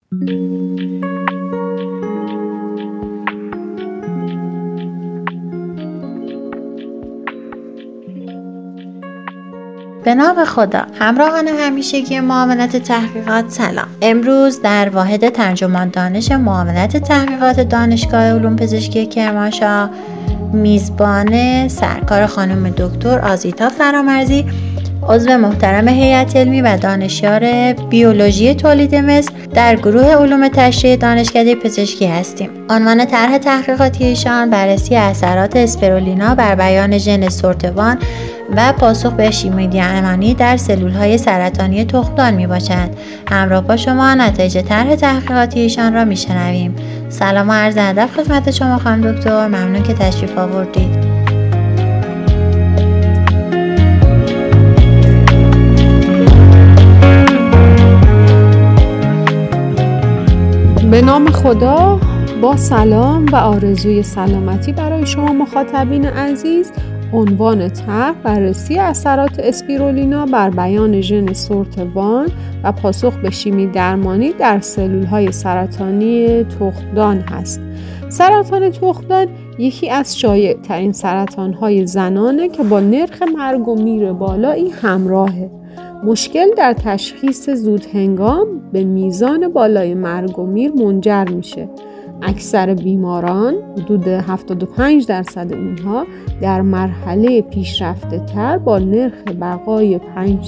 به نام خدا. همراهان همیشگی معاونت تحقیقات سلام. امروز در واحد ترجمان دانش معاونت تحقیقات دانشگاه علوم پزشکی کرمانشاه میزبان سرکار خانم دکتر آزیتا فرامرزی، عضو محترم هیئت علمی و دانشیار بیولوژی تولید مثل در گروه علوم تشریح دانشکده پزشکی هستیم. عنوان طرح تحقیقاتی ایشان بررسی اثرات اسپیرولینا بر بیان ژن سورت1 و پاسخ به شیمی درمانی در سلول‌های سرطانی تخمدان میباشد. همراه با شما نتایج طرح تحقیقاتی ایشان را میشنویم. سلام و عرض ادب خدمت شما خانم دکتر، ممنون که تشریف آوردید. به نام خدا، با سلام و آرزوی سلامتی برای شما مخاطبین عزیز. عنوان طرح بررسی اثرات اسپیرولینا بر بیان ژن سورت1 و پاسخ به شیمی درمانی در سلول‌های سرطانی تخمدان هست. سرطان تخمدان یکی از شایع‌ترین سرطان‌های زنانه که با نرخ مرگ و میر بالایی همراهه. مشکل در تشخیص زود هنگام به میزان بالای مرگ و میر منجر میشه. اکثر بیماران، حدود 75% اونها، در مرحله پیشرفته تر با نرخ بقای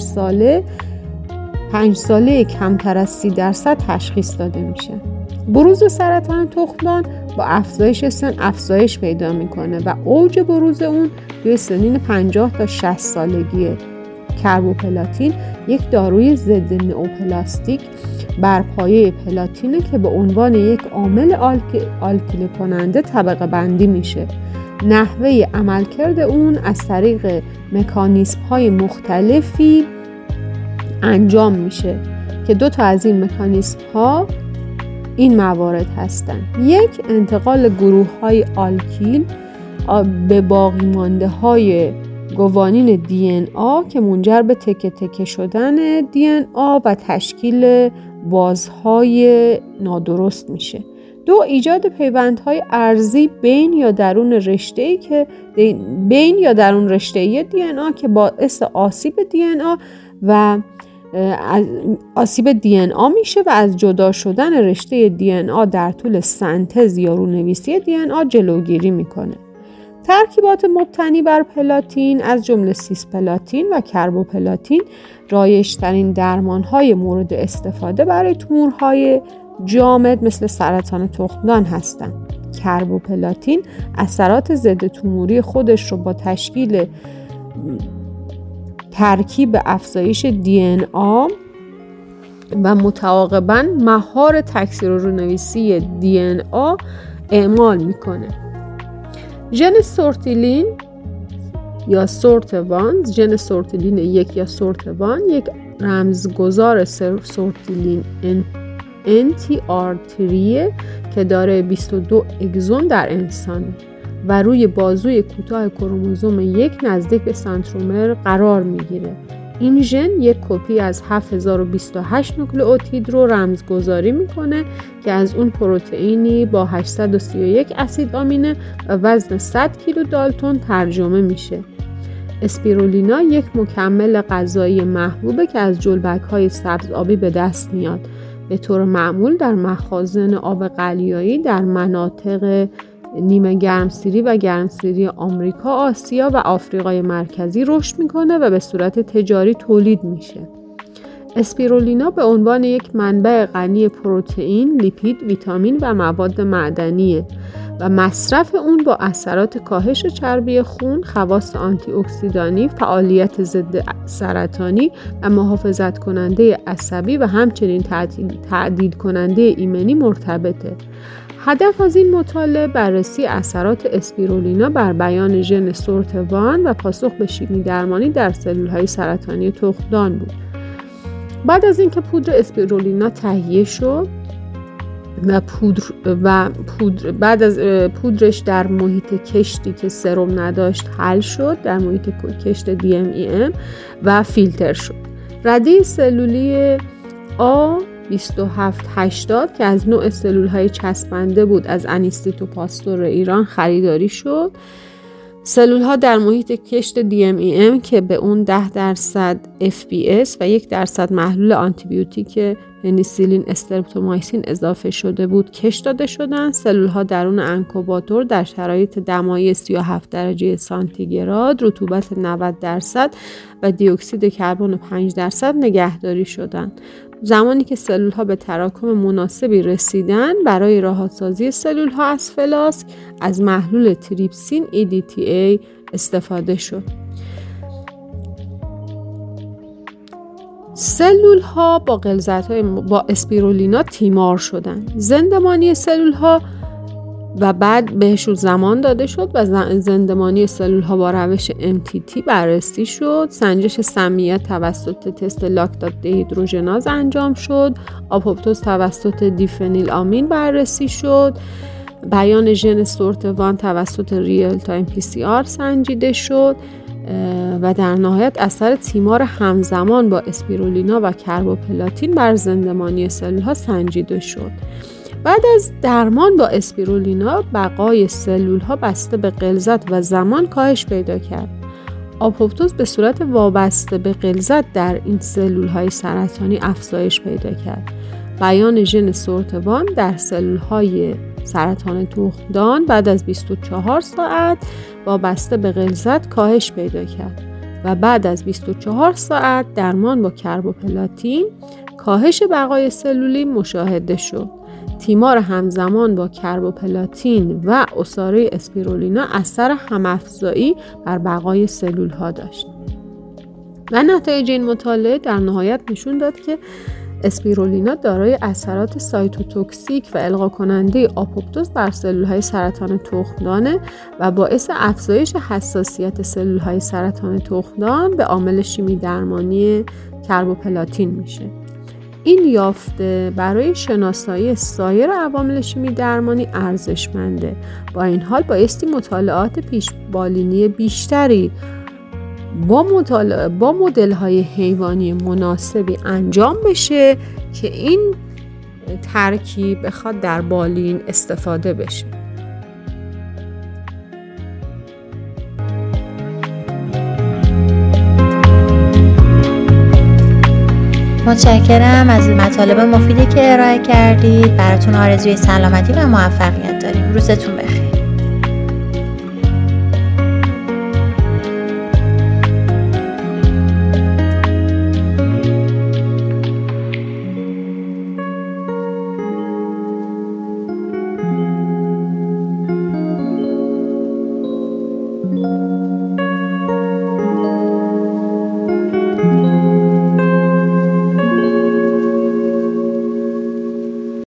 5 ساله کمتر از 30% تشخیص داده میشه. بروز سرطان تخمدان با افزایش سن افزایش پیدا میکنه و اوج بروز اون توی سنین 50 تا 60 سالگیه. کربوپلاتین یک داروی ضد نئوپلاستیک بر پایه پلاتینه که به عنوان یک عامل آلکیل کننده طبقه بندی میشه. نحوه عملکرد اون از طریق مکانیزم های مختلفی انجام میشه که 2 تا از این مکانیزم ها این موارد هستن. یک، انتقال گروه های آلکیل به باقی مانده های گوانین DNA که منجر به تکه تکه شدن DNA و تشکیل بازهای نادرست میشه. 2، ایجاد پیوندهای عرضی بین یا درون رشته DNA که باعث آسیب DNA و آسیب DNA میشه و از جدا شدن رشته DNA در طول سنتز یا رونویسی DNA جلوگیری میکنه. ترکیبات مبتنی بر پلاتین از جمله سیسپلاتین و کربوپلاتین رایج‌ترین درمان‌های مورد استفاده برای تومورهای جامد مثل سرطان تخمدان هستند. کربوپلاتین اثرات ضد توموری خودش رو با تشکیل ترکیب افزایش DNA و متعاقباً مهار تکثیر و رونویسی DNA اعمال میکنه. ژن سورتیلین یا سورت1، ژن سورتیلین 1 یا سورت1 یک رمزگذار سورتیلین انتی آرتریه که داره 22 اگزون در انسان و روی بازوی کوتاه کروموزوم 1 نزدیک به سنترومر قرار میگیره. این ژن یک کپی از 7028 نوکلئوتید رو رمزگذاری میکنه که از اون پروتئینی با 831 اسید آمینه و وزن 100 کیلو دالتون ترجمه میشه. اسپیرولینا یک مکمل غذایی محبوبه که از جلبک‌های سبز آبی به دست میاد. به طور معمول در مخازن آب قلیایی در مناطق نیمه گرمسیری و گرمسیری آمریکا، آسیا و آفریقای مرکزی رشد میکنه و به صورت تجاری تولید میشه. اسپیرولینا به عنوان یک منبع غنی پروتئین، لیپید، ویتامین و مواد معدنیه و مصرف اون با اثرات کاهش چربی خون، خواص آنتی اکسیدانی، فعالیت ضد سرطانی و محافظت کننده عصبی و همچنین تعدیل کننده ایمنی مرتبطه. هدف از این مطالعه بررسی اثرات اسپیرولینا بر بیان ژن سورت1 و پاسخ به شیمی درمانی در سلول‌های سرطانی تخمدان بود. بعد از اینکه پودر اسپیرولینا تهیه شد بعد از پودرش در محیط کشتی که سرم نداشت حل شد، در محیط کشت DMEM و فیلتر شد. رده سلولی A 2780 که از نوع سلول‌های چسبنده بود از انیستیتو پاستور ایران خریداری شد. سلول‌ها در محیط کشت DMEM که به اون 10% FBS و 1% محلول آنتیبیوتیک پنیسیلین استرپتومایسین اضافه شده بود کشت داده شدند. سلول‌ها درون انکوباتور در شرایط دمایی 37 درجه سانتیگراد، رطوبت 90% و دی اکسید کربن 5% نگهداری شدند. زمانی که سلول‌ها به تراکم مناسبی رسیدن، برای رهاسازی سلول‌ها از فلاسک از محلول تریپسین EDTA استفاده شد. سلول‌ها با غلظت‌های با اسپیرولینا تیمار شدند. زندمانی سلول‌ها و بعد بهشون زمان داده شد و زندمانی سلول‌ها با روش MTT بررسی شد. سنجش سمیت توسط تست لاکتات دهیدروژناز انجام شد. آپوپتوز توسط دیفنیل آمین بررسی شد. بیان ژن سورت1 توسط ریل تایم PCR سنجیده شد و در نهایت اثر تیمار همزمان با اسپیرولینا و کربوپلاتین بر زندمانی سلول‌ها سنجیده شد. بعد از درمان با اسپیرولینا بقای سلول‌ها بسته به غلظت و زمان کاهش پیدا کرد. آپوپتوز به صورت وابسته به غلظت در این سلول‌های سرطانی افزایش پیدا کرد. بیان ژن سورت1 در سلول‌های سرطان تخمدان بعد از 24 ساعت وابسته به غلظت کاهش پیدا کرد و بعد از 24 ساعت درمان با کربوپلاتین کاهش بقای سلولی مشاهده شد. تیمار همزمان با کربوپلاتین و عصاره اسپیرولینا اثر هم‌افزایی بر بقای سلول‌ها داشت. و نتایج این مطالعه در نهایت نشون داد که اسپیرولینا دارای اثرات سایتوتوکسیک و القا کننده آپوپتوز بر سلول‌های سرطان تخمدان و باعث افزایش حساسیت سلول‌های سرطان تخمدان به عامل شیمی درمانی کربوپلاتین میشه. این یافته برای شناسایی سایر عوامل شیمی درمانی ارزشمنده. با این حال بایستی مطالعات پیش‌بالینی بیشتری با مدل‌های حیوانی مناسبی انجام بشه که این ترکیب بخواد در بالین استفاده بشه. متشکرم از مطالب مفیدی که ارائه کردید. براتون آرزوی سلامتی و موفقیت داریم. روزتون بخیر.